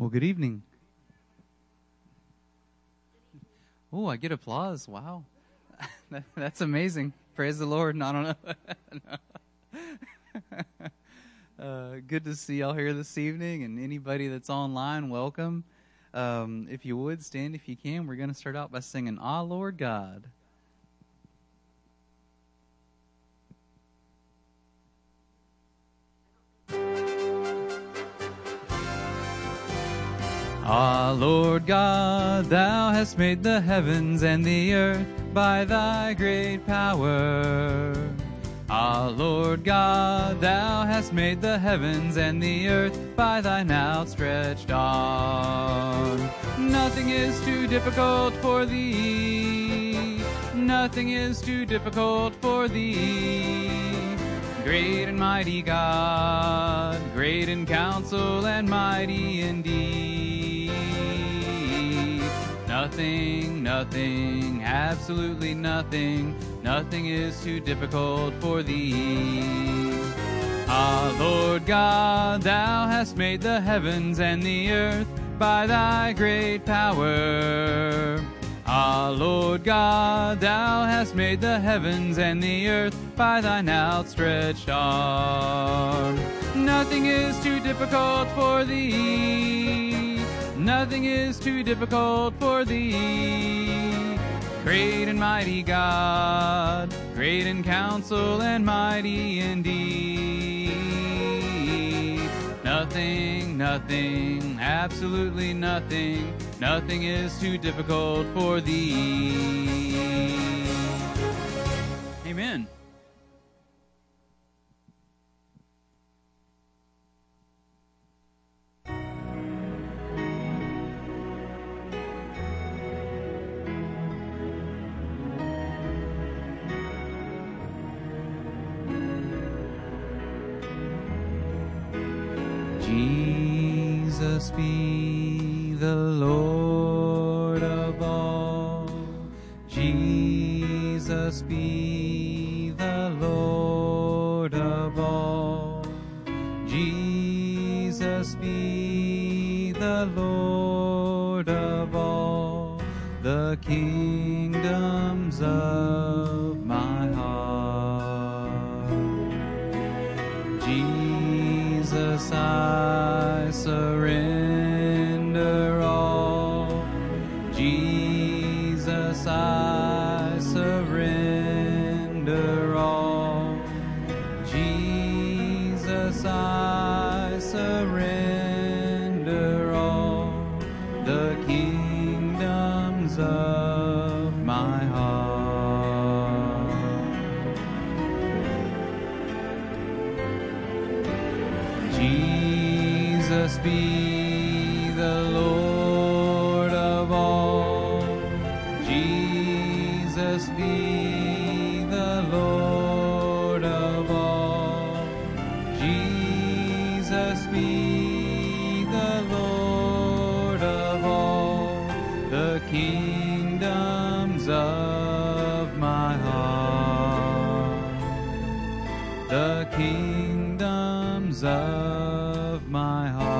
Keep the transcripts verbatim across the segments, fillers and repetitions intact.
Well, good evening. Oh, I get applause. Wow. that, that's amazing. Praise the Lord. I don't know. uh, good to see y'all here this evening, and anybody that's online, welcome. Um, if you would, stand if you can. We're going to start out by singing, Ah, Lord God. Ah, Lord God, thou hast made the heavens and the earth by thy great power. Ah, Lord God, thou hast made the heavens and the earth by thine outstretched arm. Nothing is too difficult for thee. Nothing is too difficult for thee. Great and mighty God, great in counsel and mighty in deed. Nothing, nothing, absolutely nothing, nothing is too difficult for thee. Ah, Lord God, thou hast made the heavens and the earth by thy great power. Ah, Lord God, thou hast made the heavens and the earth by thine outstretched arm. Nothing is too difficult for thee. Nothing is too difficult for thee. Great and mighty God, great in counsel and mighty in deed. Nothing, nothing, absolutely nothing, nothing is too difficult for thee. Amen. Jesus be the Lord of all. Jesus be the Lord of all. Jesus be the Lord of all the kingdoms of my heart. Jesus, I surrender all. Jesus, I surrender all. Jesus, I surrender all the kingdoms of my heart. Jesus be the Lord of all. Jesus be the Lord of all. Jesus be the Lord of all the kingdoms of my heart. The kingdoms of my heart.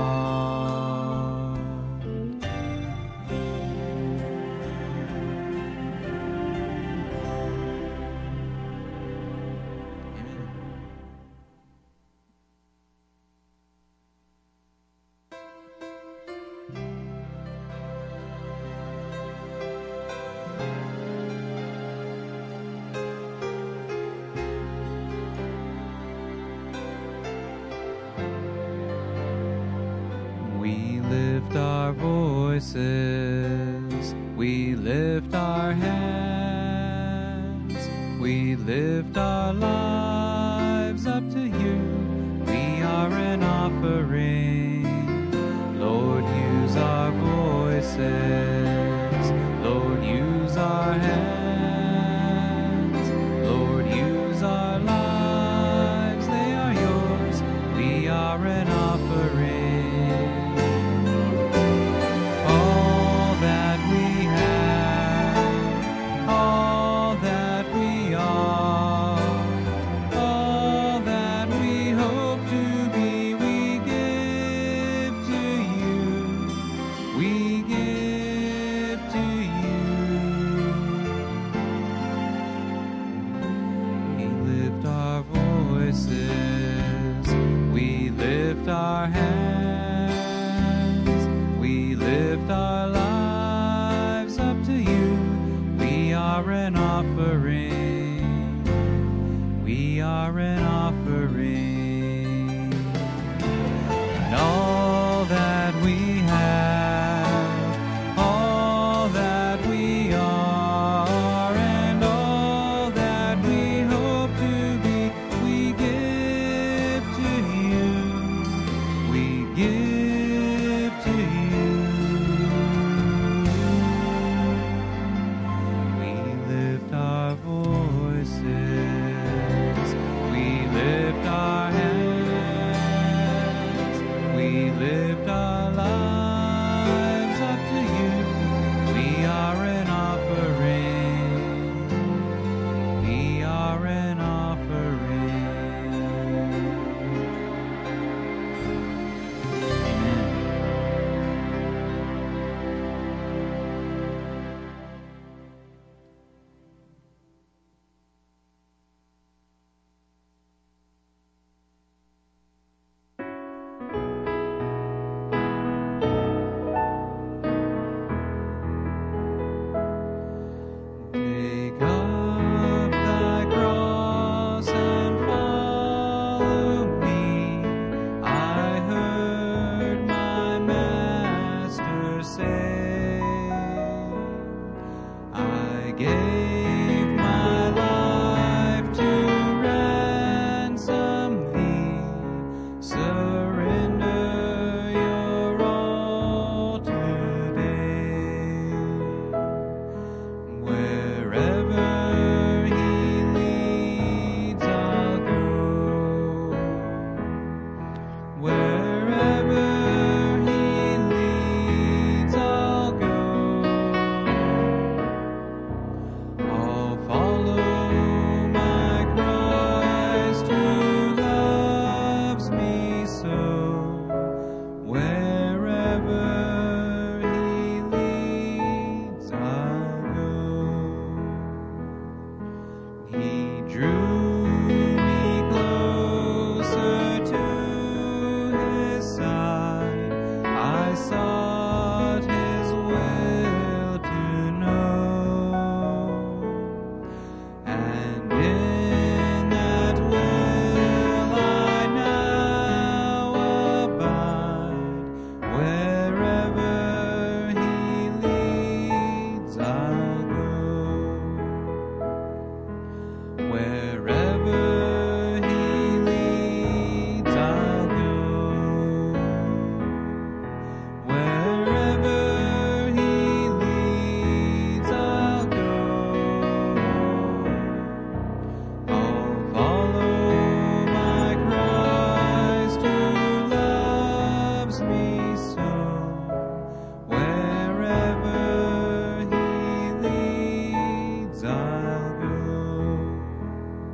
We lift our voices, we lift our hands, we lift our lives up to you. We are an offering. Lord, use our voices. Lord, use our hands. Lord, use our lives. They are yours. We are an offering. voices, we lift our hands, we lift our lives up to you. We are an offering, we are an offering. And all that we have, all that we are, and all that we hope to be, we give to you, we give to you. We lift our voices, we lift our hands, we lift our lives up to you. We are an offering, we are an offering. Amen. Take up thy cross and follow me. I heard my master say, I gave my life to ransom thee. Surrender your all today. Wherever he leads, I'll go. Wherever he leads, I'll go. I'll follow my Christ who loves me so. Wherever he leads, I'll go. He drew me closer to his side. I sought his will to know, and in that will I now abide. Wherever he leads, I'll go. Wherever he leads, I'll go. Wherever he leads, I'll go. I'll follow my Christ who loves me so. Wherever he leads, I'll go.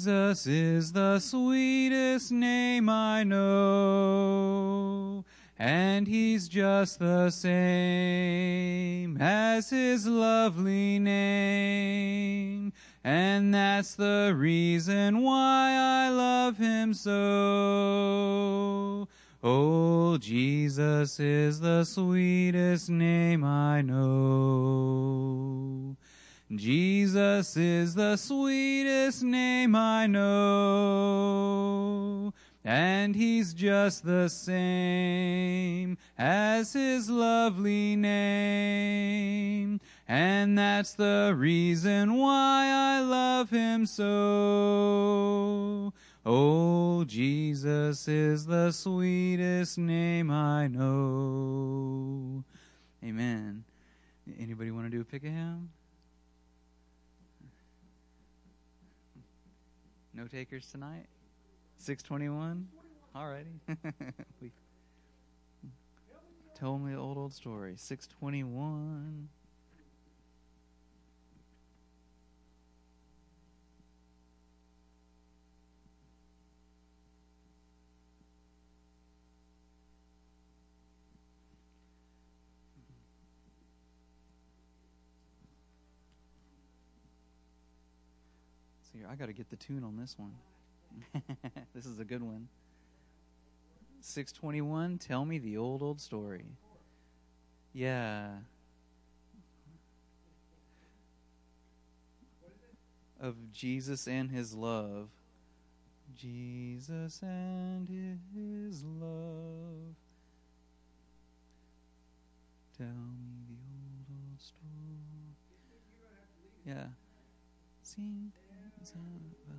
Jesus is the sweetest name I know, and he's just the same as his lovely name. And that's the reason why I love him so. Oh, Jesus is the sweetest name I know. Jesus is the sweetest name I know, and he's just the same as his lovely name. And that's the reason why I love him so. Oh, Jesus is the sweetest name I know. Amen. Anybody want to do a pick a hymn? No takers tonight? six twenty-one? Alrighty. we Tell me the old, old story. six twenty-one. See, I got to get the tune on this one. This is a good one. six twenty-one, tell me the old, old story. Yeah. Of Jesus and his love. Jesus and his love. Tell me the old, old story. Yeah. Sing things about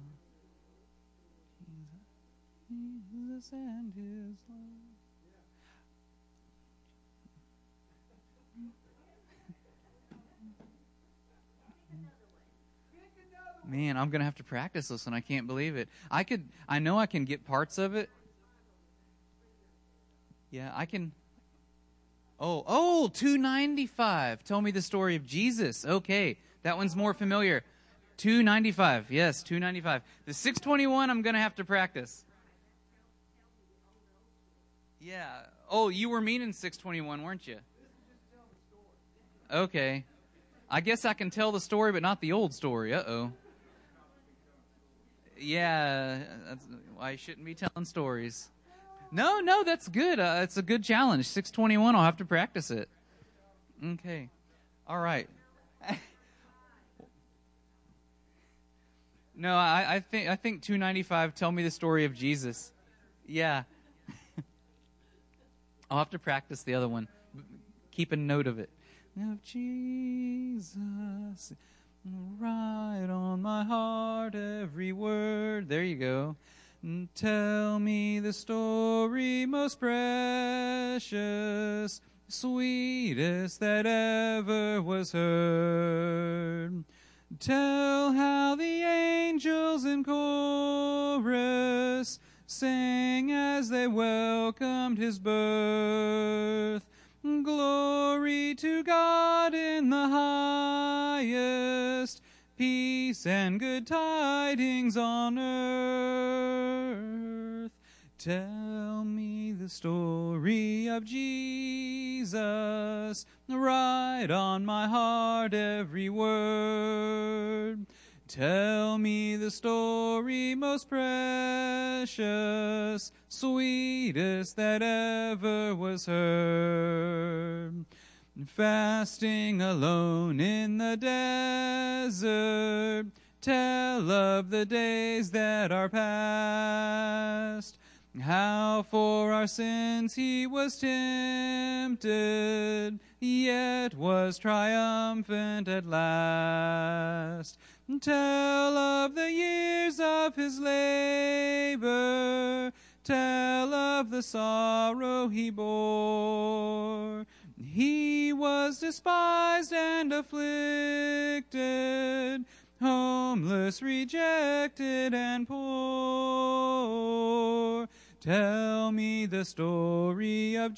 Jesus and his love. Man, I'm going to have to practice this one. I can't believe it. I could, I know I can get parts of it. Yeah, I can. Oh, oh, two ninety-five. Tell me the story of Jesus. Okay, that one's more familiar. two ninety-five. Yes, two ninety-five. The six twenty-one, I'm going to have to practice. Yeah. Oh, you were meaning six twenty-one, weren't you? Okay. I guess I can tell the story, but not the old story. Uh-oh. Yeah, that's, I shouldn't be telling stories. No, no, that's good. Uh, it's a good challenge. six twenty-one, I'll have to practice it. Okay. All right. No, I, I think I think two ninety-five, tell me the story of Jesus. Yeah. I'll have to practice the other one. Keep a note of it. Of Jesus, write on my heart every word. There you go. Tell me the story most precious, sweetest that ever was heard. Tell how the angels in chorus sang as they welcomed his birth. Glory to God in the highest, peace and good tidings on earth. Tell me the story of Jesus, write on my heart every word. Tell me the story most precious, sweetest that ever was heard. Fasting alone in the desert, tell of the days that are past, how for our sins he was tempted, yet was triumphant at last. Tell of the years of his labor, tell of the sorrow he bore. He was despised and afflicted, homeless, rejected, and poor. Tell me the story of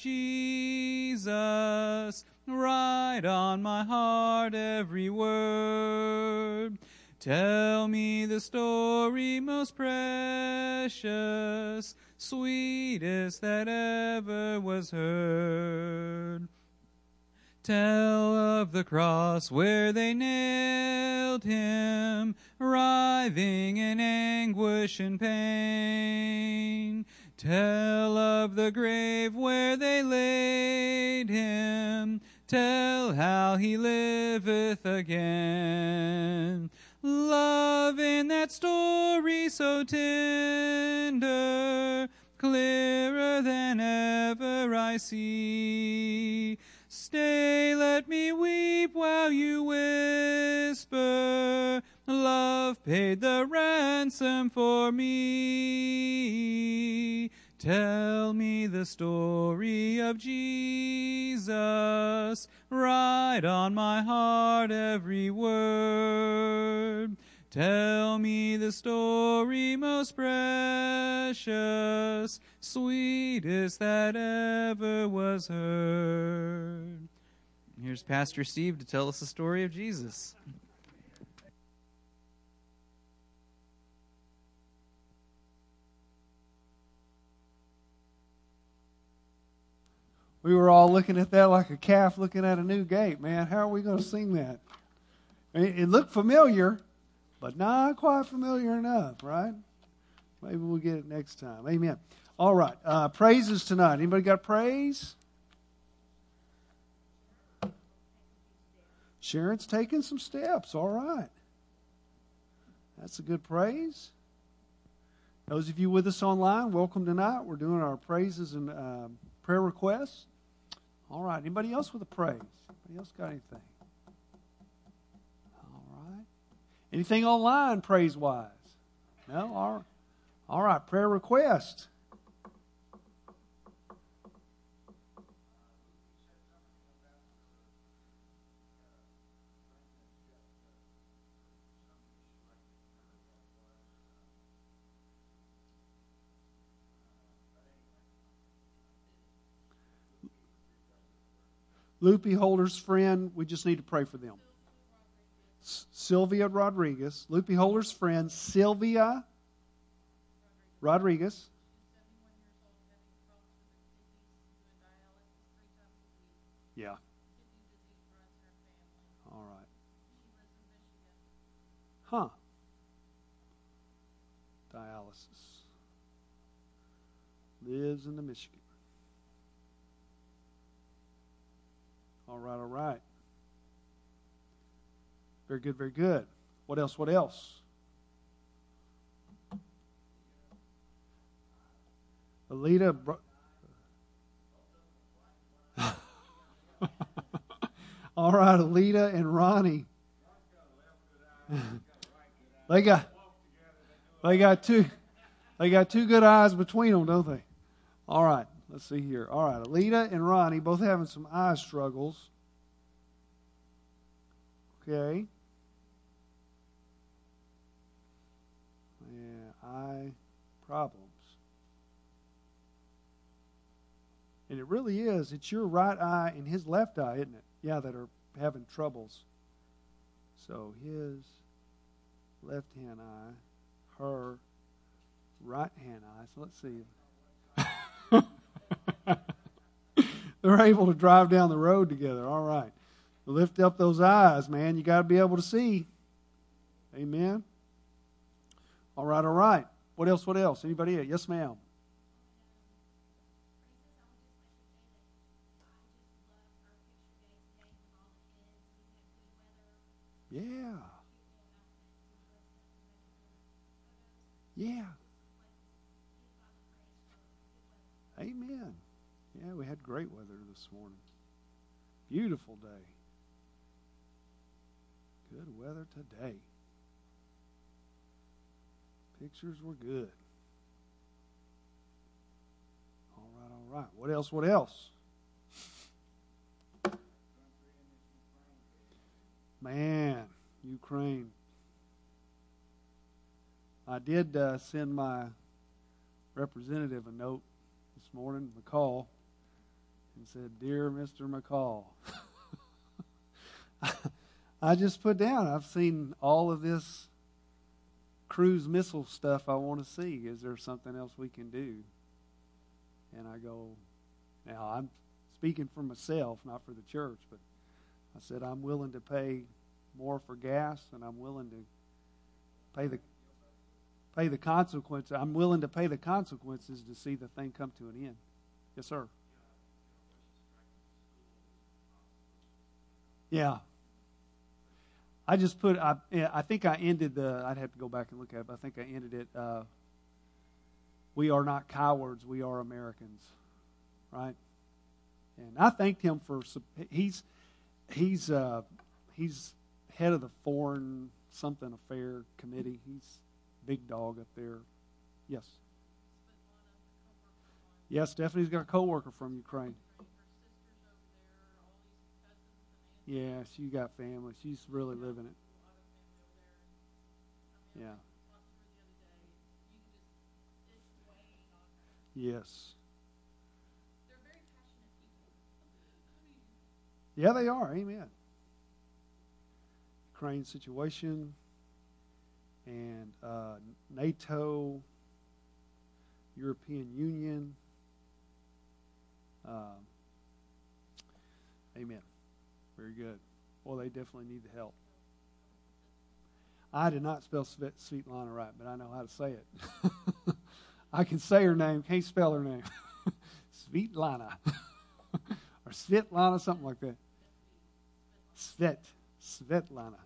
Jesus, write on my heart every word. Tell me the story most precious, sweetest that ever was heard. Tell of the cross where they nailed him, writhing in anguish and pain. Tell of the grave where they laid him. Tell how he liveth again. Love in that story so tender, clearer than ever I see. Stay, let me weep while you whisper, love paid the ransom for me. Tell me the story of Jesus, write on my heart every word. Tell me the story most precious, sweetest that ever was heard. Here's Pastor Steve to tell us the story of Jesus. We were all looking at that like a calf looking at a new gate, man. How are we going to sing that? It, it looked familiar, but not quite familiar enough, right? Maybe we'll get it next time. Amen. All right. Uh, praises tonight. Anybody got praise? Sharon's taking some steps. All right. That's a good praise. Those of you with us online, welcome tonight. We're doing our praises and uh, prayer requests. All right. Anybody else with a praise? Anybody else got anything? All right. Anything online praise-wise? No? All right. All right. Prayer request. Loopy Holder's friend, we just need to pray for them. S- Sylvia Rodriguez. Loopy Holder's friend, Sylvia Rodriguez. Yeah. All right. Huh. Dialysis. Lives in the Michigan. All right, all right. Very good, very good. What else, what else? Alita. Bro- all right, Alita and Ronnie. they got, they got two, they got two good eyes between them, don't they? All right. Let's see here. All right, Alita and Ronnie both having some eye struggles. Okay. Yeah, eye problems. And it really is. It's your right eye and his left eye, isn't it? Yeah, that are having troubles. So his left-hand eye, her right-hand eye. So let's see. They're able to drive down the road together. All right. Lift up those eyes, man. You got to be able to see. Amen. All right, all right. What else, what else? Anybody else? Yes, ma'am. Yeah. Yeah. Amen. Yeah, we had great weather this morning. Beautiful day. Good weather today. Pictures were good. All right, all right. What else, what else? Man, Ukraine. I did uh, send my representative a note this morning, McCall, and said, "Dear Mister McCall, I just put down, I've seen all of this cruise missile stuff I want to see. Is there something else we can do? And I go, now I'm speaking for myself, not for the church, but I said, I'm willing to pay more for gas, and I'm willing to pay the pay the consequences. I'm willing to pay the consequences to see the thing come to an end. Yes, sir. Yeah. I just put, I, I think I ended the, I'd have to go back and look at it, but I think I ended it, uh, we are not cowards, we are Americans. Right? And I thanked him for, he's, he's, uh, he's head of the Foreign Something Affair Committee. He's big dog up there. Yes. Yes, Stephanie's got a co-worker from Ukraine. Yeah, she got family. She's really living it. Yeah. Yes. They're very passionate people. Yeah, they are. Amen. Ukraine situation and uh, NATO, European Union. Uh, amen. Very good. Well, they definitely need the help. I did not spell Svetlana right, but I know how to say it. I can say her name, can't spell her name. Svetlana. Or Svetlana, something like that. Svet. Svetlana.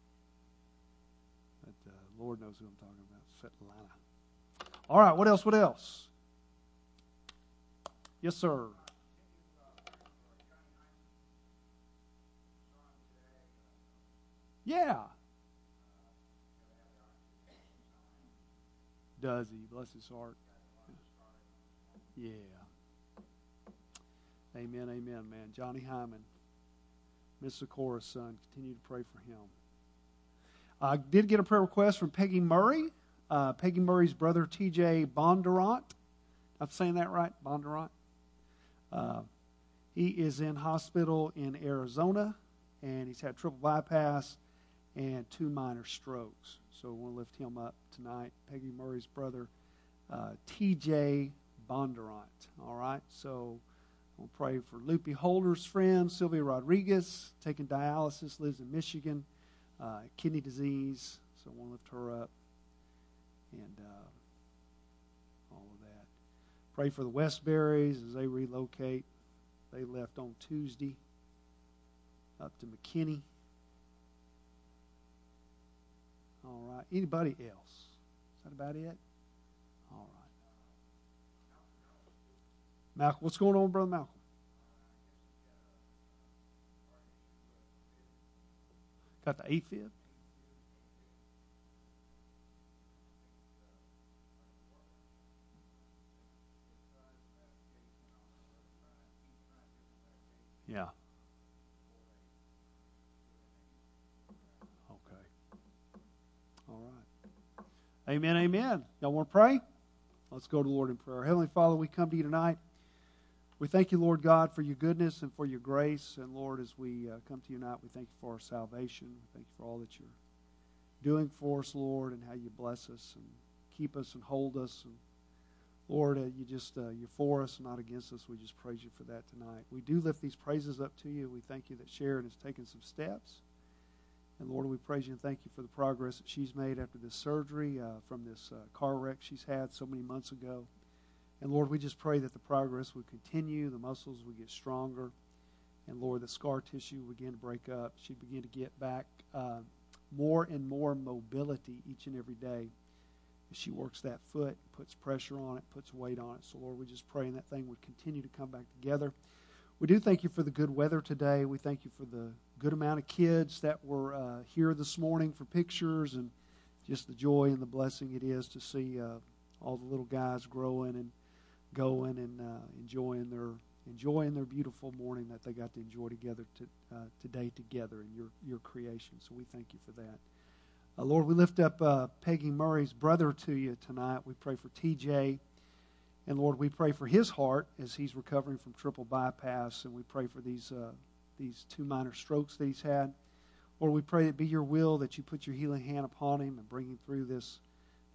But uh, Lord knows who I'm talking about. Svetlana. All right, what else? What else? Yes, sir. Yeah. Does he? Bless his heart. Yeah. Amen, amen, man. Johnny Hyman, Miss Sikora's son. Continue to pray for him. I did get a prayer request from Peggy Murray. Uh, Peggy Murray's brother, T J Bondurant. I'm saying that right? Bondurant. Uh, he is in hospital in Arizona, and he's had triple bypass and two minor strokes. So we'll lift him up tonight. Peggy Murray's brother, uh, T J Bondurant. All right, so we'll pray for Loopy Holder's friend, Sylvia Rodriguez, taking dialysis, lives in Michigan, uh, kidney disease. So we'll lift her up and uh, all of that. Pray for the Westberries as they relocate. They left on Tuesday up to McKinney. All right. Anybody else? Is that about it? All right. Malcolm, what's going on, Brother Malcolm? Got the AFib? Yeah. All right. Amen, amen. Y'all want to pray? Let's go to the Lord in prayer. Heavenly Father, we come to you tonight. We thank you, Lord God, for your goodness and for your grace. And Lord, as we uh, come to you tonight, we thank you for our salvation. We thank you for all that you're doing for us, Lord, and how you bless us and keep us and hold us. And Lord, uh, you just, uh, you're for us, not against us. We just praise you for that tonight. We do lift these praises up to you. We thank you that Sharon has taken some steps. And Lord, we praise you and thank you for the progress that she's made after this surgery, uh, from this uh, car wreck she's had so many months ago. And Lord, we just pray that the progress would continue, the muscles would get stronger, and Lord, the scar tissue would begin to break up. She'd begin to get back uh, more and more mobility each and every day as she works that foot, puts pressure on it, puts weight on it. So Lord, we just pray that thing would continue to come back together. We do thank you for the good weather today. We thank you for the good amount of kids that were uh, here this morning for pictures, and just the joy and the blessing it is to see uh, all the little guys growing and going and uh, enjoying their enjoying their beautiful morning that they got to enjoy together to, uh, today together in your your creation. So we thank you for that. Uh, Lord, we lift up uh, Peggy Murray's brother to you tonight. We pray for T J. And Lord, we pray for his heart as he's recovering from triple bypass, and we pray for these uh, these two minor strokes that he's had. Lord, we pray it be your will that you put your healing hand upon him and bring him through this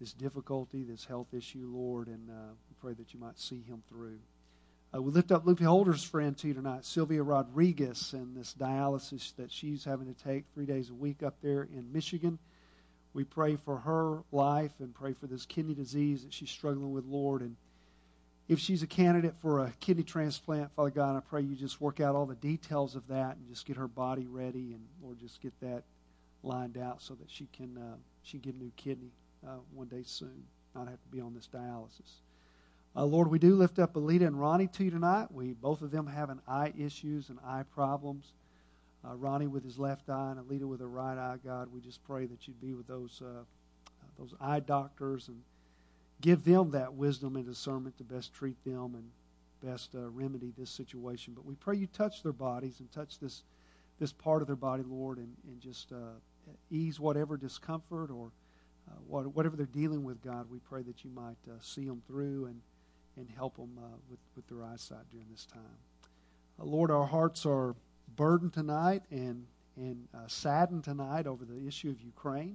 this difficulty, this health issue, Lord, and uh, we pray that you might see him through. Uh, we lift up Lupe Holder's friend to you tonight, Sylvia Rodriguez, and this dialysis that she's having to take three days a week up there in Michigan. We pray for her life and pray for this kidney disease that she's struggling with, Lord. And if she's a candidate for a kidney transplant, Father God, I pray you just work out all the details of that and just get her body ready, and Lord, just get that lined out so that she can uh, she can get a new kidney uh, one day soon, not have to be on this dialysis. Uh, Lord, we do lift up Alita and Ronnie to you tonight. We both of them having eye issues and eye problems. Uh, Ronnie with his left eye and Alita with her right eye. God, we just pray that you'd be with those uh, those eye doctors and give them that wisdom and discernment to best treat them and best uh, remedy this situation. But we pray you touch their bodies and touch this this part of their body, Lord, and, and just uh, ease whatever discomfort or uh, what, whatever they're dealing with, God. We pray that you might uh, see them through and, and help them uh, with, with their eyesight during this time. Uh, Lord, our hearts are burdened tonight and, and uh, saddened tonight over the issue of Ukraine.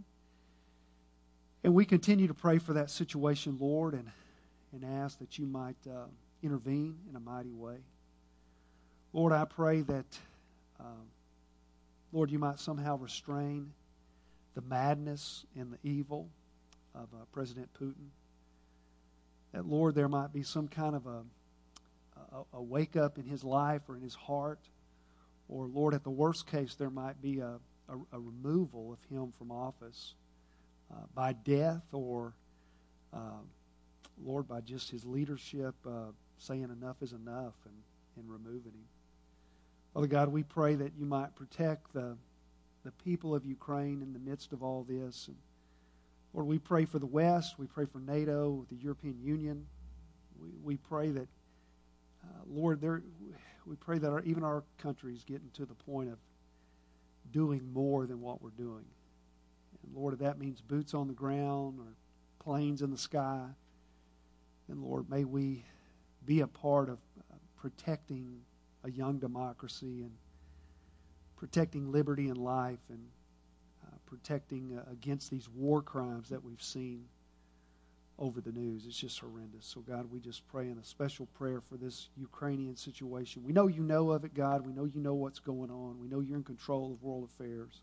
And we continue to pray for that situation, Lord, and, and ask that you might uh, intervene in a mighty way. Lord, I pray that, um, Lord, you might somehow restrain the madness and the evil of uh, President Putin. That, Lord, there might be some kind of a, a, a wake-up in his life or in his heart. Or, Lord, at the worst case, there might be a, a, a removal of him from office. Uh, by death or, uh, Lord, by just his leadership uh, saying enough is enough and, and removing him. Father God, we pray that you might protect the, the people of Ukraine in the midst of all this. And Lord, we pray for the West. We pray for NATO, the European Union. We, we pray that, uh, Lord, there, we pray that our, even our country is getting to the point of doing more than what we're doing. And Lord, if that means boots on the ground or planes in the sky, then Lord, may we be a part of uh, protecting a young democracy and protecting liberty and life and uh, protecting uh, against these war crimes that we've seen over the news. It's just horrendous. So God, we just pray in a special prayer for this Ukrainian situation. We know you know of it, God. We know you know what's going on. We know you're in control of world affairs.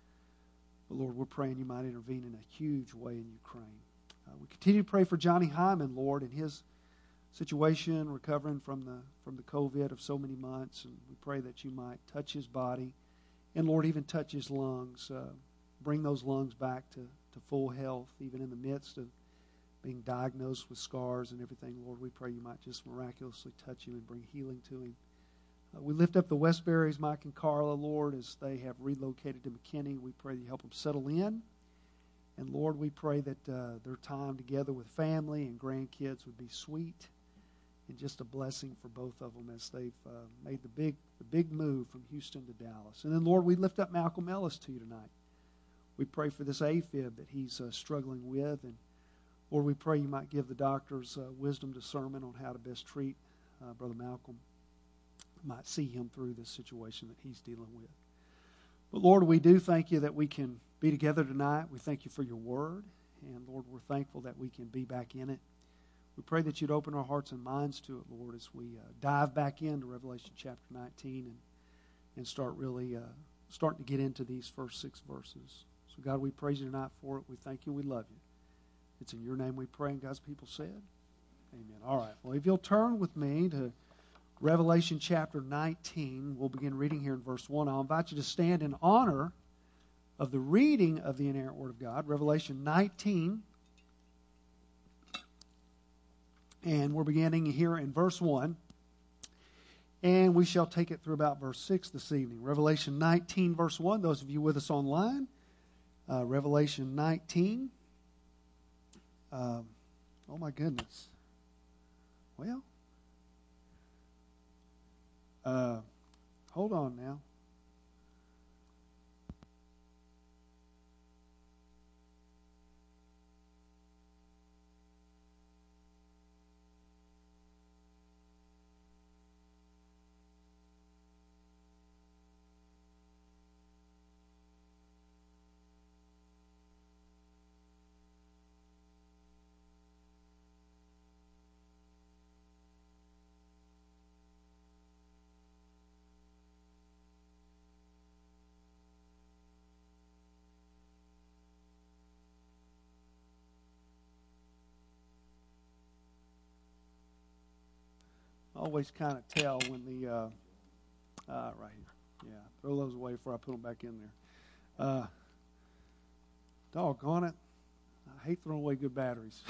But Lord, we're praying you might intervene in a huge way in Ukraine. Uh, we continue to pray for Johnny Hyman, Lord, and his situation, recovering from the from the COVID of so many months. And we pray that you might touch his body and, Lord, even touch his lungs. Uh, bring those lungs back to, to full health, even in the midst of being diagnosed with scars and everything. Lord, we pray you might just miraculously touch him and bring healing to him. Uh, we lift up the Westberries, Mike and Carla, Lord, as they have relocated to McKinney. We pray that you help them settle in. And, Lord, we pray that uh, their time together with family and grandkids would be sweet and just a blessing for both of them as they've uh, made the big the big move from Houston to Dallas. And then, Lord, we lift up Malcolm Ellis to you tonight. We pray for this AFib that he's uh, struggling with. And, Lord, we pray you might give the doctors uh, wisdom, discernment on how to best treat uh, Brother Malcolm. Might see him through this situation that he's dealing with. But Lord, we do thank you that we can be together tonight. We thank you for your word. And Lord, we're thankful that we can be back in it. We pray that you'd open our hearts and minds to it, Lord, as we uh, dive back into Revelation chapter nineteen and, and start really uh, starting to get into these first six verses. So God, we praise you tonight for it. We thank you. We love you. It's in your name we pray, and God's people said, amen. All right. Well, if you'll turn with me to Revelation chapter nineteen, we'll begin reading here in verse one. I'll invite you to stand in honor of the reading of the inerrant Word of God, Revelation nineteen. And we're beginning here in verse one. And we shall take it through about verse six this evening. Revelation nineteen, verse one. Those of you with us online, uh, Revelation nineteen. Um, oh, my goodness. Well, uh, hold on now. always kind of tell when the, uh, uh, right here. Yeah, throw those away before I put them back in there. Uh, doggone it. I hate throwing away good batteries.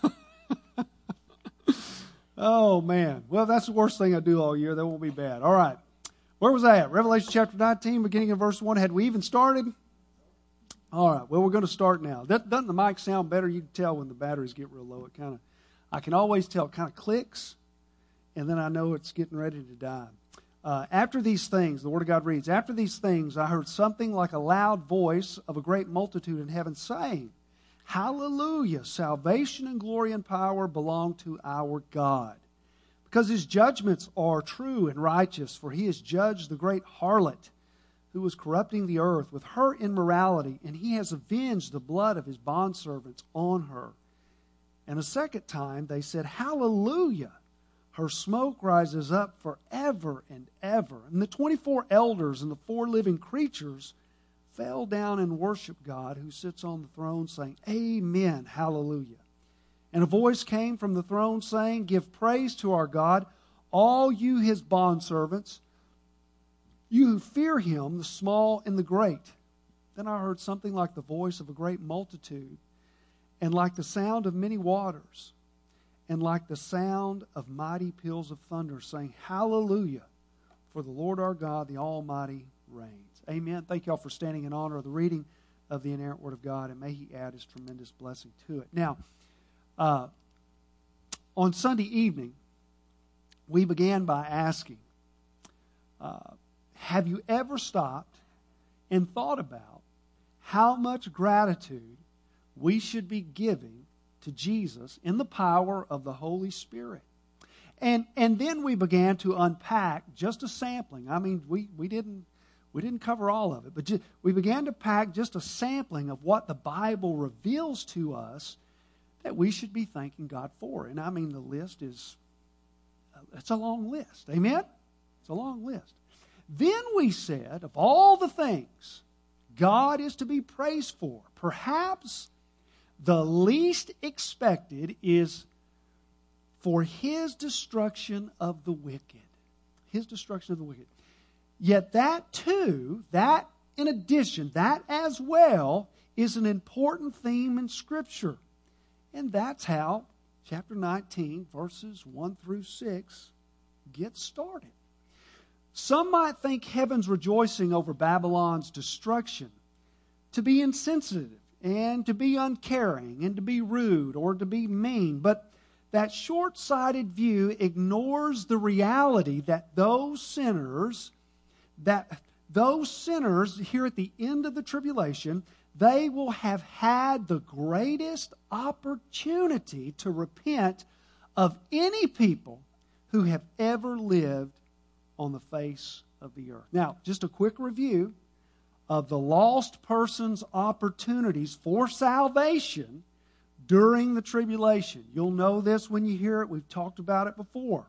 Oh, man. Well, that's the worst thing I do all year. That won't be bad. All right. Where was I at? Revelation chapter nineteen, beginning in verse one. Had we even started? All right. Well, we're going to start now. That, doesn't the mic sound better? You can tell when the batteries get real low. It kind of, I can always tell. It kind of clicks, and then I know it's getting ready to die. Uh, after these things, the Word of God reads, after these things I heard something like a loud voice of a great multitude in heaven saying, Hallelujah, salvation and glory and power belong to our God. Because His judgments are true and righteous, for He has judged the great harlot who was corrupting the earth with her immorality, and He has avenged the blood of His bondservants on her. And a second time they said, Hallelujah, her smoke rises up forever and ever. And the twenty-four elders and the four living creatures fell down and worshiped God who sits on the throne, saying, Amen, hallelujah. And a voice came from the throne saying, Give praise to our God, all you His bondservants, you who fear Him, the small and the great. Then I heard something like the voice of a great multitude, and like the sound of many waters, and like the sound of mighty peals of thunder, saying, Hallelujah, for the Lord our God, the Almighty, reigns. Amen. Thank you all for standing in honor of the reading of the inerrant Word of God, and may He add His tremendous blessing to it. Now, uh, on Sunday evening, we began by asking, uh, have you ever stopped and thought about how much gratitude we should be giving to Jesus in the power of the Holy Spirit? And and then we began to unpack just a sampling. I mean, we, we didn't we didn't cover all of it, but just, we began to pack just a sampling of what the Bible reveals to us that we should be thanking God for. And I mean, the list is, it's a long list. Amen? It's a long list. Then we said, of all the things God is to be praised for, perhaps the least expected is for His destruction of the wicked. His destruction of the wicked. Yet that too, that in addition, that as well, is an important theme in Scripture. And that's how chapter nineteen, verses one through six, gets started. Some might think heaven's rejoicing over Babylon's destruction to be insensitive and to be uncaring and to be rude or to be mean, but that short-sighted view ignores the reality that those sinners, that those sinners here at the end of the tribulation, they will have had the greatest opportunity to repent of any people who have ever lived on the face of the earth. Now, just a quick review of the lost person's opportunities for salvation during the tribulation. You'll know this when you hear it. We've talked about it before.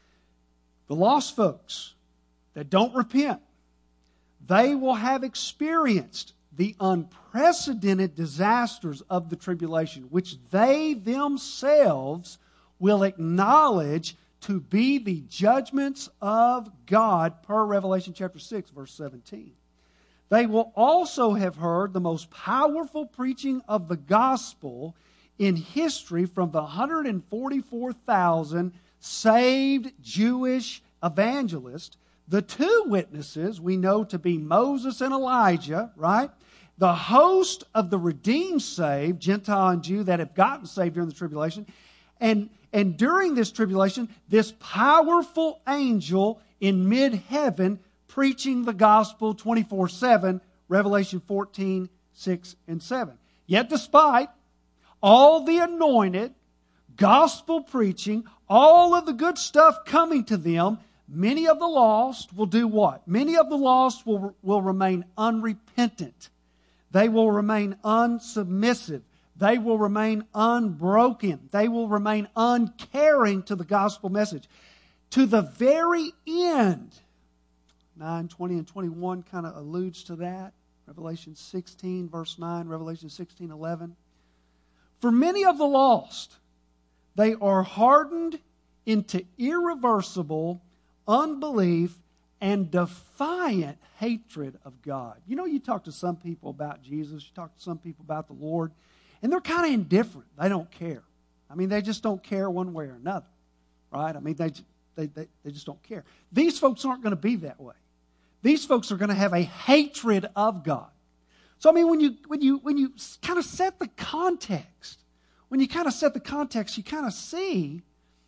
The lost folks that don't repent, they will have experienced the unprecedented disasters of the tribulation, which they themselves will acknowledge to be the judgments of God per Revelation chapter six, verse seventeen. They will also have heard the most powerful preaching of the gospel in history from the one hundred forty-four thousand saved Jewish evangelists. The two witnesses we know to be Moses and Elijah, right? The host of the redeemed saved, Gentile and Jew, that have gotten saved during the tribulation. And, and during this tribulation, this powerful angel in mid-heaven preaching the gospel twenty-four seven, Revelation fourteen, six and seven. Yet despite all the anointed, gospel preaching, all of the good stuff coming to them, many of the lost will do what? Many of the lost will, will remain unrepentant. They will remain unsubmissive. They will remain unbroken. They will remain uncaring to the gospel message. To the very end, nine, twenty, and twenty-one kind of alludes to that. Revelation sixteen, verse nine, Revelation sixteen, eleven. For many of the lost, they are hardened into irreversible unbelief and defiant hatred of God. You know, you talk to some people about Jesus, you talk to some people about the Lord, and they're kind of indifferent. They don't care. I mean, they just don't care one way or another, right? I mean, they, they, they, they just don't care. These folks aren't going to be that way. These folks are going to have a hatred of God. So, I mean, when you, when you, when you kind of set the context, when you kind of set the context, you kind of see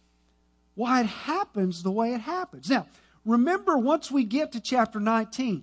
why it happens the way it happens. Now, remember, once we get to chapter nineteen,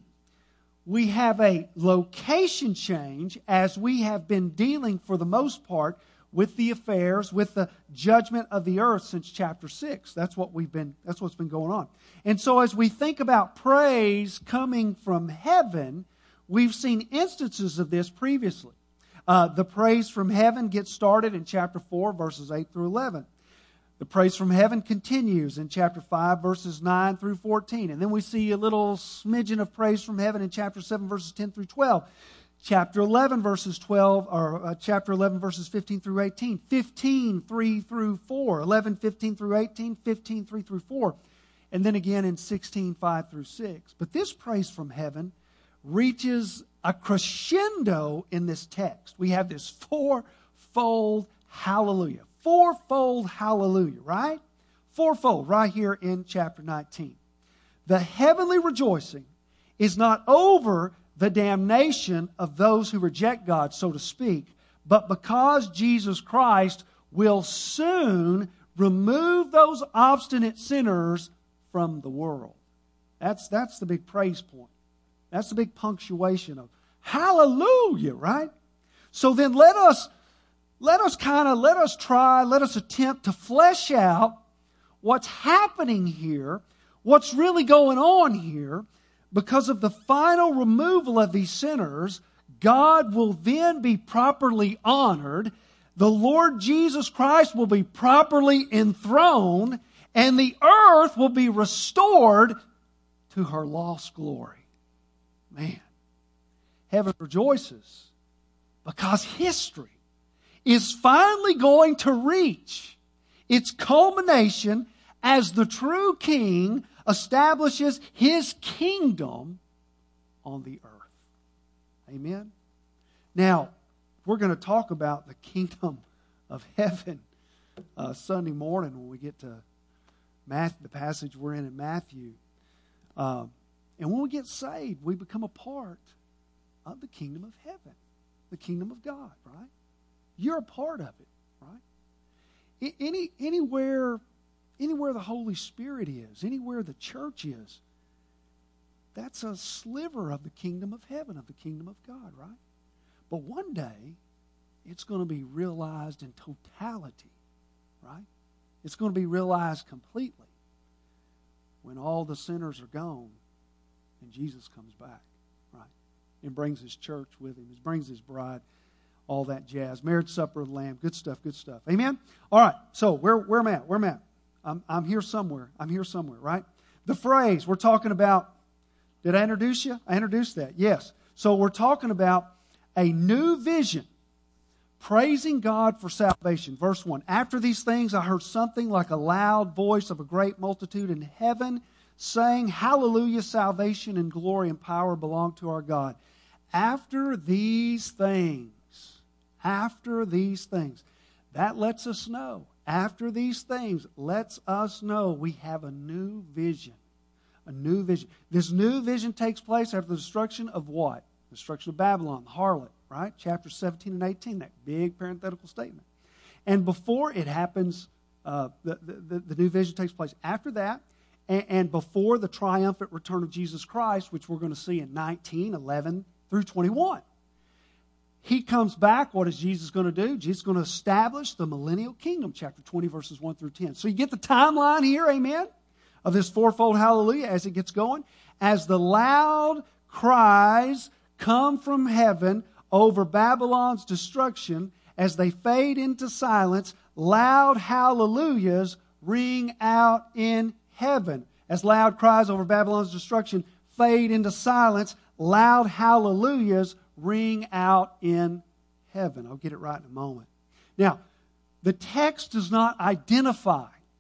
we have a location change as we have been dealing for the most part with the affairs, with the judgment of the earth since chapter six. That's what we've been, that's what's been going on. And so as we think about praise coming from heaven, we've seen instances of this previously. Uh, the praise from heaven gets started in chapter four, verses eight through eleven. The praise from heaven continues in chapter five, verses nine through fourteen. And then we see a little smidgen of praise from heaven in chapter seven, verses ten through twelve. Chapter eleven, verses twelve, or uh, chapter eleven, verses fifteen through eighteen. fifteen, three through four. eleven, fifteen through eighteen. fifteen, three through four. And then again in sixteen, five through six. But this praise from heaven reaches a crescendo in this text. We have this fourfold hallelujah. Fourfold hallelujah, right? Fourfold right here in chapter nineteen. The heavenly rejoicing is not over the damnation of those who reject God, so to speak, but because Jesus Christ will soon remove those obstinate sinners from the world. That's, that's the big praise point. That's the big punctuation of hallelujah, right? So then let us Let us kind of, let us try, let us attempt to flesh out what's happening here, what's really going on here. Because of the final removal of these sinners, God will then be properly honored, the Lord Jesus Christ will be properly enthroned, and the earth will be restored to her lost glory. Man, heaven rejoices because history is finally going to reach its culmination as the true king establishes his kingdom on the earth. Amen? Now, we're going to talk about the kingdom of heaven uh, Sunday morning when we get to Matthew, the passage we're in in Matthew. Um, and when we get saved, we become a part of the kingdom of heaven, the kingdom of God, right? You're a part of it, right? Any, anywhere, anywhere the Holy Spirit is, anywhere the church is, that's a sliver of the kingdom of heaven, of the kingdom of God, right? But one day, it's going to be realized in totality, right? It's going to be realized completely when all the sinners are gone and Jesus comes back, right? And brings his church with him. He brings his bride. All that jazz. Marriage supper of the Lamb. Good stuff, good stuff. Amen? All right, so where, where am I at? Where am I at? I'm, I'm here somewhere. I'm here somewhere, right? The phrase we're talking about, did I introduce you? I introduced that, yes. So we're talking about a new vision, praising God for salvation. Verse one, after these things I heard something like a loud voice of a great multitude in heaven saying, hallelujah, salvation and glory and power belong to our God. After these things, After these things. That lets us know. After these things, lets us know we have a new vision. A new vision. This new vision takes place after the destruction of what? The destruction of Babylon, the harlot, right? Chapter seventeen and eighteen, that big parenthetical statement. And before it happens, uh, the, the, the new vision takes place after that, and, and before the triumphant return of Jesus Christ, which we're going to see in nineteen, eleven through twenty-one. He comes back. What is Jesus going to do? Jesus is going to establish the millennial kingdom, chapter twenty, verses one through ten. So you get the timeline here, amen, of this fourfold hallelujah as it gets going. As the loud cries come from heaven over Babylon's destruction, as they fade into silence, loud hallelujahs ring out in heaven. As loud cries over Babylon's destruction fade into silence, loud hallelujahs ring out in heaven. I'll get it right in a moment. Now, the text does not identify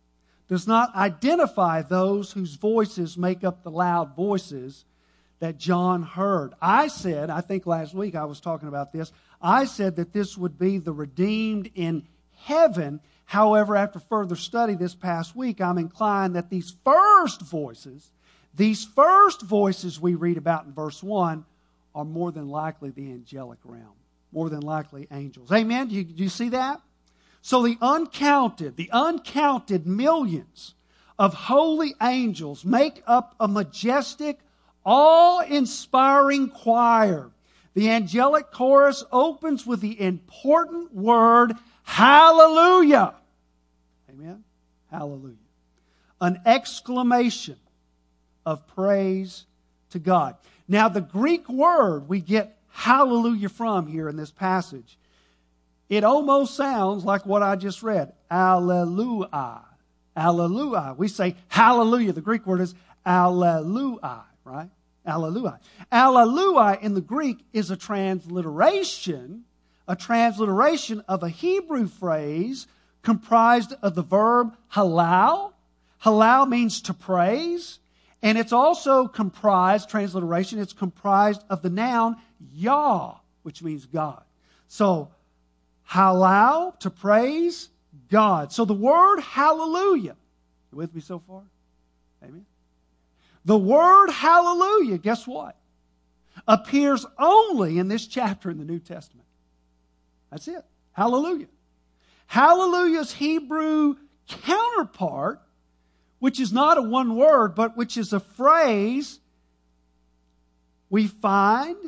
does not identify those whose voices make up the loud voices that John heard. I said, I think last week I was talking about this, I said that this would be the redeemed in heaven. However, after further study this past week, I'm inclined that these first voices, these first voices we read about in verse one are more than likely the angelic realm, more than likely angels. Amen? Do you, do you see that? So the uncounted, the uncounted millions of holy angels make up a majestic, awe-inspiring choir. The angelic chorus opens with the important word, hallelujah. Amen? Hallelujah. An exclamation of praise to God. Now, the Greek word we get hallelujah from here in this passage, it almost sounds like what I just read. Alleluia. Alleluia. We say hallelujah. The Greek word is alleluia, right? Alleluia. Alleluia in the Greek is a transliteration, a transliteration of a Hebrew phrase comprised of the verb halal. Halal means to praise. And it's also comprised, transliteration, it's comprised of the noun Yah, which means God. So, halal, to praise God. So the word hallelujah, you with me so far? Amen. The word hallelujah, guess what? Appears only in this chapter in the New Testament. That's it. Hallelujah. Hallelujah's Hebrew counterpart, which is not a one word, but which is a phrase we find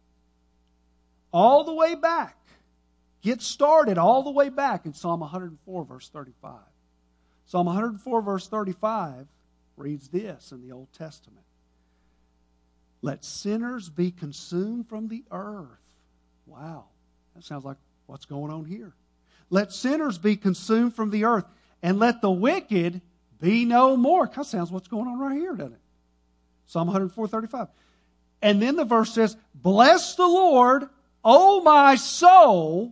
all the way back. Get started all the way back in Psalm one hundred four, verse thirty-five. Psalm one hundred four, verse thirty-five reads this in the Old Testament. Let sinners be consumed from the earth. Wow, that sounds like what's going on here. Let sinners be consumed from the earth, and let the wicked be no more. That sounds what's going on right here, doesn't it? Psalm one hundred four, thirty-five. And then the verse says, bless the Lord, O my soul.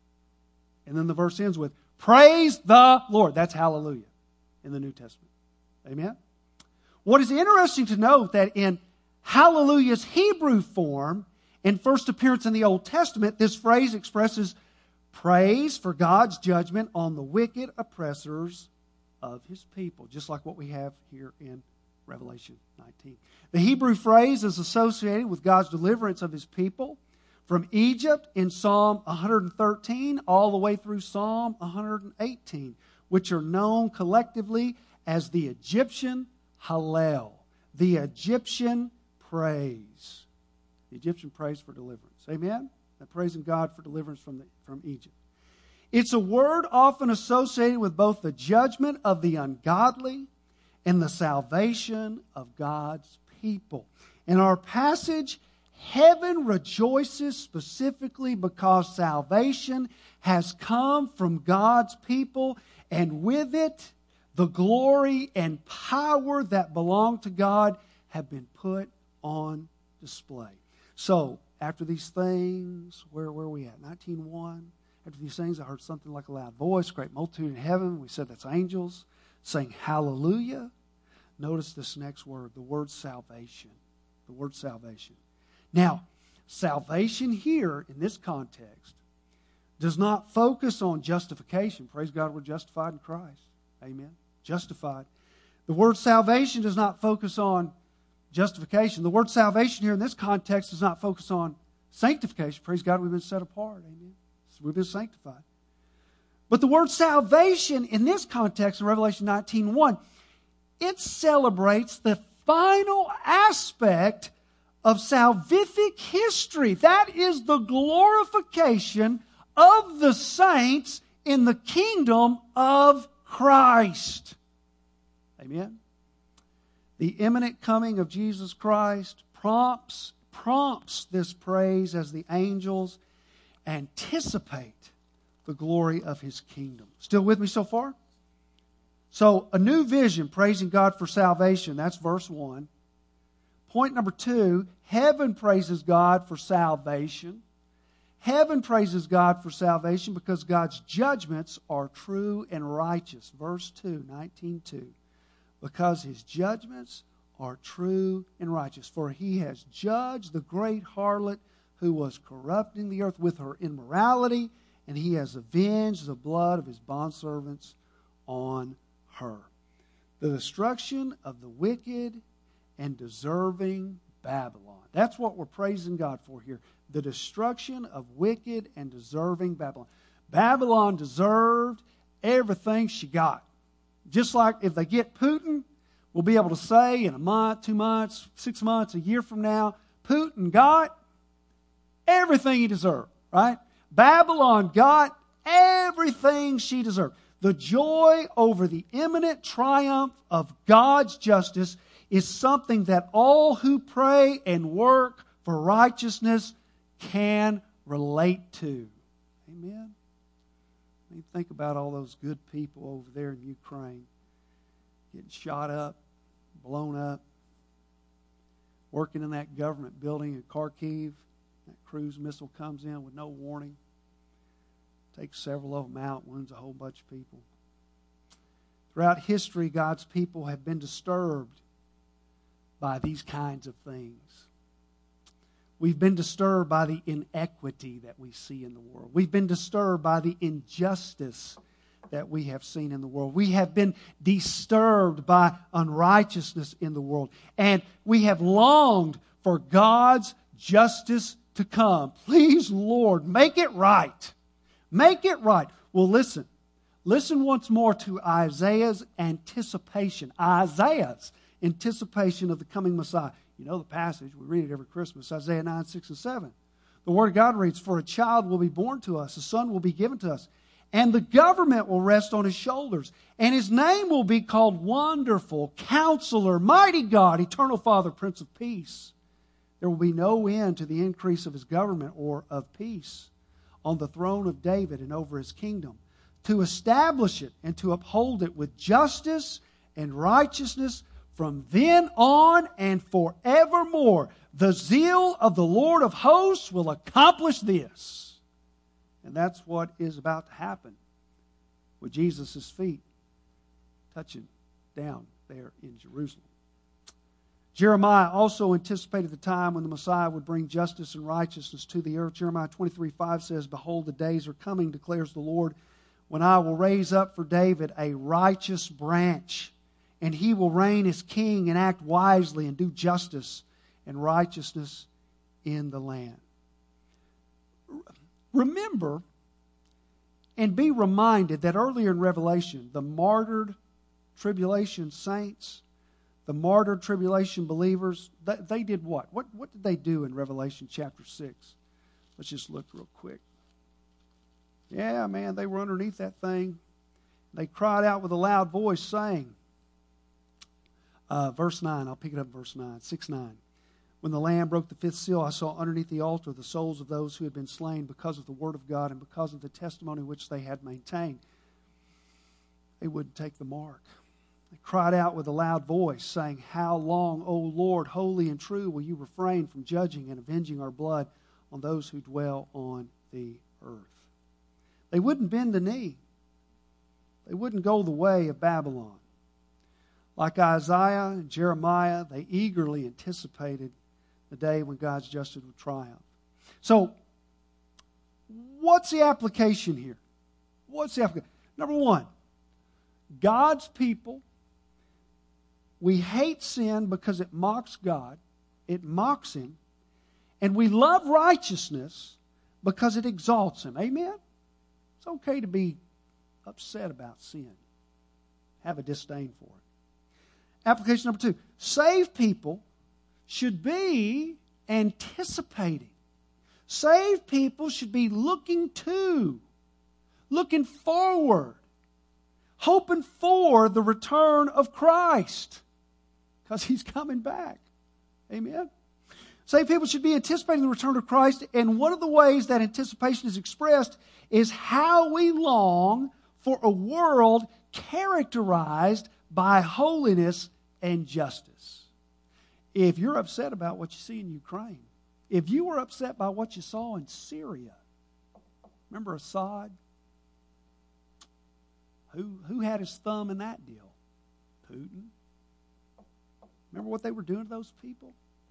And then the verse ends with, praise the Lord. That's hallelujah in the New Testament. Amen? What is interesting to note that in hallelujah's Hebrew form, in first appearance in the Old Testament, this phrase expresses praise for God's judgment on the wicked oppressors of His people, just like what we have here in Revelation nineteen. The Hebrew phrase is associated with God's deliverance of His people from Egypt in Psalm one hundred thirteen all the way through Psalm one hundred eighteen, which are known collectively as the Egyptian Hallel, the Egyptian praise. The Egyptian praise for deliverance. Amen? They're praising God for deliverance from, the, from Egypt. It's a word often associated with both the judgment of the ungodly and the salvation of God's people. In our passage, heaven rejoices specifically because salvation has come from God's people, and with it, the glory and power that belong to God have been put on display. So, after these things, where, where are we at? nineteen one. After these things, I heard something like a loud voice, great multitude in heaven. We said that's angels saying hallelujah. Notice this next word, the word salvation. The word salvation. Now, salvation here in this context does not focus on justification. Praise God, we're justified in Christ. Amen. Justified. The word salvation does not focus on justification. The word salvation here in this context does not focus on sanctification. Praise God, we've been set apart. Amen. We've been sanctified. But the word salvation in this context in Revelation nineteen one, it celebrates the final aspect of salvific history. That is the glorification of the saints in the kingdom of Christ. Amen. The imminent coming of Jesus Christ prompts, prompts this praise as the angels anticipate the glory of His kingdom. Still with me so far? So, a new vision, praising God for salvation. That's verse one. Point number two, heaven praises God for salvation. Heaven praises God for salvation because God's judgments are true and righteous. Verse two, nineteen two. Because his judgments are true and righteous. For he has judged the great harlot who was corrupting the earth with her immorality, and he has avenged the blood of his bondservants on her. The destruction of the wicked and deserving Babylon. That's what we're praising God for here. The destruction of wicked and deserving Babylon. Babylon deserved everything she got. Just like if they get Putin, we'll be able to say in a month, two months, six months, a year from now, Putin got everything he deserved, right? Babylon got everything she deserved. The joy over the imminent triumph of God's justice is something that all who pray and work for righteousness can relate to. Amen? I mean, think about all those good people over there in Ukraine getting shot up, blown up, working in that government building in Kharkiv. That cruise missile comes in with no warning. Takes several of them out, wounds a whole bunch of people. Throughout history, God's people have been disturbed by these kinds of things. We've been disturbed by the inequity that we see in the world. We've been disturbed by the injustice that we have seen in the world. We have been disturbed by unrighteousness in the world. And we have longed for God's justice to come. Please, Lord, make it right. Make it right. Well, listen. Listen once more to Isaiah's anticipation. Isaiah's anticipation of the coming Messiah. You know the passage. We read it every Christmas. Isaiah nine, six, and seven. The Word of God reads, "For a child will be born to us, a son will be given to us, and the government will rest on his shoulders. And his name will be called Wonderful, Counselor, Mighty God, Eternal Father, Prince of Peace. There will be no end to the increase of his government or of peace on the throne of David and over his kingdom, to establish it and to uphold it with justice and righteousness from then on and forevermore. The zeal of the Lord of hosts will accomplish this." And that's what is about to happen with Jesus' feet touching down there in Jerusalem. Jeremiah also anticipated the time when the Messiah would bring justice and righteousness to the earth. Jeremiah twenty-three five says, "Behold, the days are coming, declares the Lord, when I will raise up for David a righteous branch, and he will reign as king and act wisely and do justice and righteousness in the land." Remember and be reminded that earlier in Revelation, the martyred tribulation saints, the martyred tribulation believers, they, they did what? what? What did they do in Revelation chapter six? Let's just look real quick. Yeah, man, they were underneath that thing. They cried out with a loud voice, saying, uh, verse nine, I'll pick it up verse nine, six nine. "When the Lamb broke the fifth seal, I saw underneath the altar the souls of those who had been slain because of the word of God and because of the testimony which they had maintained." They wouldn't take the mark. They cried out with a loud voice, saying, "How long, O Lord, holy and true, will you refrain from judging and avenging our blood on those who dwell on the earth?" They wouldn't bend the knee. They wouldn't go the way of Babylon. Like Isaiah and Jeremiah, they eagerly anticipated the day when God's justice would triumph. So, what's the application here? What's the application? Number one, God's people, we hate sin because it mocks God, it mocks Him, and we love righteousness because it exalts Him. Amen? It's okay to be upset about sin, have a disdain for it. Application number two, saved people should be anticipating. Saved people should be looking to, looking forward, hoping for the return of Christ because He's coming back. Amen? Saved people should be anticipating the return of Christ, and one of the ways that anticipation is expressed is how we long for a world characterized by holiness and justice. If you're upset about what you see in Ukraine, if you were upset by what you saw in Syria, Remember Assad? Who, who had his thumb in that deal? Putin. Remember what they were doing to those people?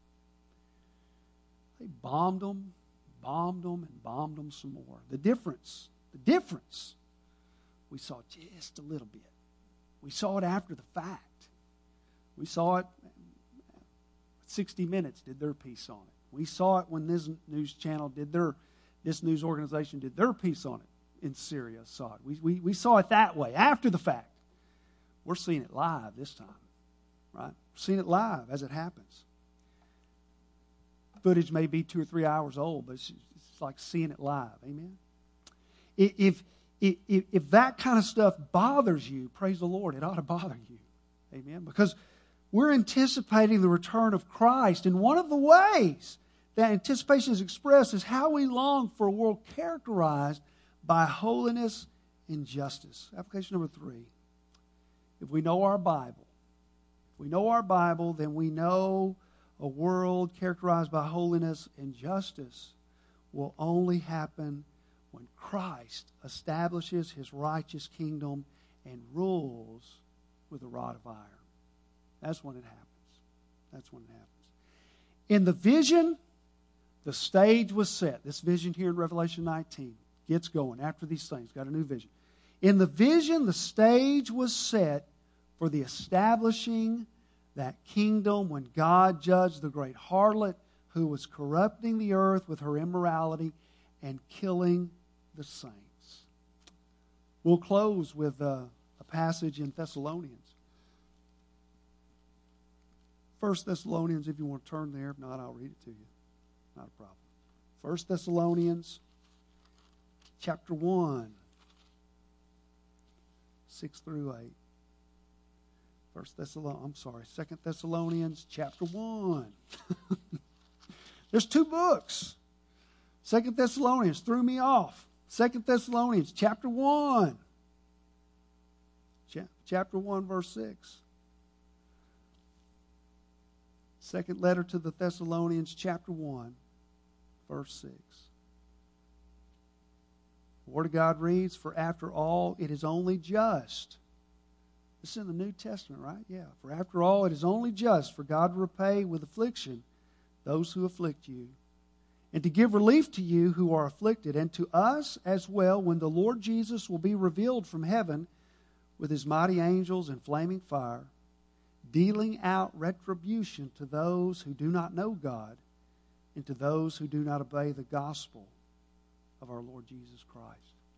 They bombed them, bombed them, and bombed them some more. The difference, the difference, we saw just a little bit. We saw it after the fact. We saw it, sixty minutes did their piece on it. We saw it when this news channel did their, this news organization did their piece on it in Syria, saw it. We, we, we saw it that way, after the fact. We're seeing it live this time, right? We're seeing it live as it happens. Footage may be two or three hours old, but it's, it's like seeing it live. Amen? If, if, if, if that kind of stuff bothers you, praise the Lord, it ought to bother you. Amen? Because we're anticipating the return of Christ, and one of the ways that anticipation is expressed is how we long for a world characterized by holiness and justice. Application number three. If we know our Bible, if we know our Bible, then we know a world characterized by holiness and justice will only happen when Christ establishes His righteous kingdom and rules with a rod of iron. That's when it happens. That's when it happens. In the vision, the stage was set. This vision here in Revelation nineteen gets going after these things. Got a new vision. In the vision, the stage was set for the establishing that kingdom when God judged the great harlot who was corrupting the earth with her immorality and killing the saints. We'll close with a, a passage in Thessalonians. First Thessalonians, if you want to turn there. If not, I'll read it to you. Not a problem. First Thessalonians chapter one, six through eight. First Thessalonians, I'm sorry, Second Thessalonians chapter one. There's two books. Second Thessalonians threw me off. Second Thessalonians chapter one. Chapter one, verse six. Second letter to the Thessalonians, chapter one, verse six. The Word of God reads, "For after all, it is only just." This is in the New Testament, right? Yeah. "For after all, it is only just for God to repay with affliction those who afflict you, and to give relief to you who are afflicted, and to us as well when the Lord Jesus will be revealed from heaven with His mighty angels in flaming fire, dealing out retribution to those who do not know God and to those who do not obey the gospel of our Lord Jesus Christ."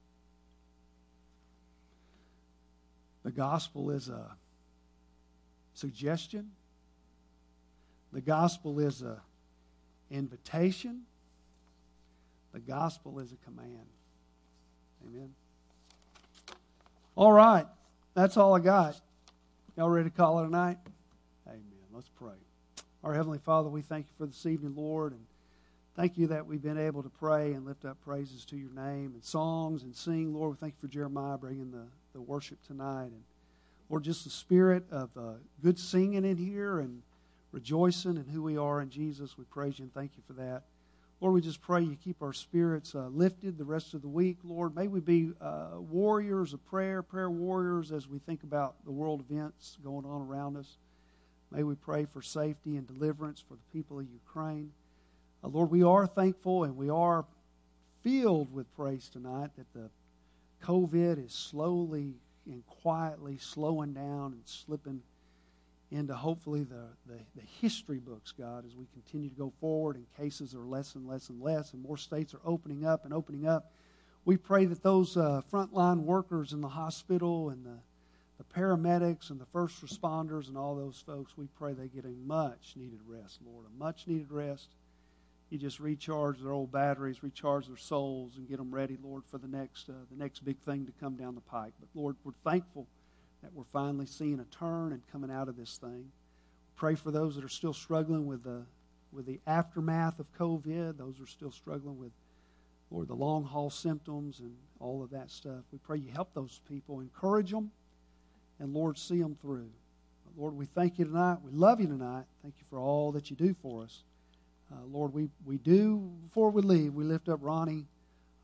The gospel is a suggestion. The gospel is an invitation. The gospel is a command. Amen. All right. That's all I got. Y'all ready to call it a night? Amen. Let's pray. Our Heavenly Father, we thank you for this evening, Lord, and thank you that we've been able to pray and lift up praises to your name and songs and sing. Lord, we thank you for Jeremiah bringing the, the worship tonight. And Lord, just the spirit of uh, good singing in here and rejoicing in who we are in Jesus. We praise you and thank you for that. Lord, we just pray you keep our spirits uh, lifted the rest of the week. Lord, may we be uh, warriors of prayer, prayer warriors as we think about the world events going on around us. May we pray for safety and deliverance for the people of Ukraine. Uh, Lord, we are thankful and we are filled with praise tonight that the COVID is slowly and quietly slowing down and slipping into hopefully the, the, the history books, God, as we continue to go forward and cases are less and less and less and more states are opening up and opening up. We pray that those uh, frontline workers in the hospital and the, the paramedics and the first responders and all those folks, we pray they get a much needed rest, Lord, a much needed rest. You just recharge their old batteries, recharge their souls, and get them ready, Lord, for the next uh, the next big thing to come down the pike. But Lord, we're thankful that we're finally seeing a turn and coming out of this thing. Pray for those that are still struggling with the with the aftermath of COVID. Those are still struggling with, Lord, the long haul symptoms and all of that stuff. We pray you help those people, encourage them, and Lord, see them through. But Lord, we thank you tonight. We love you tonight. Thank you for all that you do for us. Uh, Lord, we, we do, before we leave, we lift up Ronnie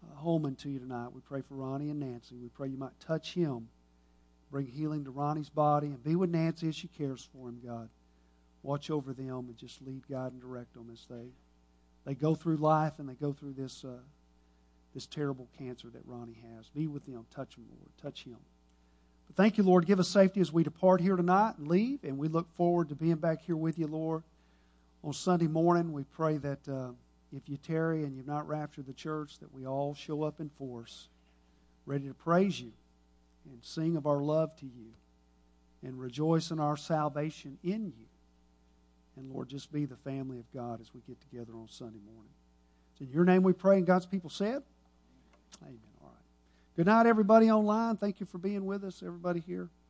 uh, Holman to you tonight. We pray for Ronnie and Nancy. We pray you might touch him, bring healing to Ronnie's body, and be with Nancy as she cares for him, God. Watch over them and just lead, guide, and direct them as they, they go through life and they go through this, uh, this terrible cancer that Ronnie has. Be with them. Touch him, Lord. Touch him. But thank you, Lord. Give us safety as we depart here tonight and leave, and we look forward to being back here with you, Lord. On Sunday morning, we pray that uh, if you tarry and you've not raptured the church, that we all show up in force, ready to praise you and sing of our love to you and rejoice in our salvation in you. And, Lord, just be the family of God as we get together on Sunday morning. It's in your name we pray, and God's people said, amen. All right. Good night, everybody online. Thank you for being with us, everybody here.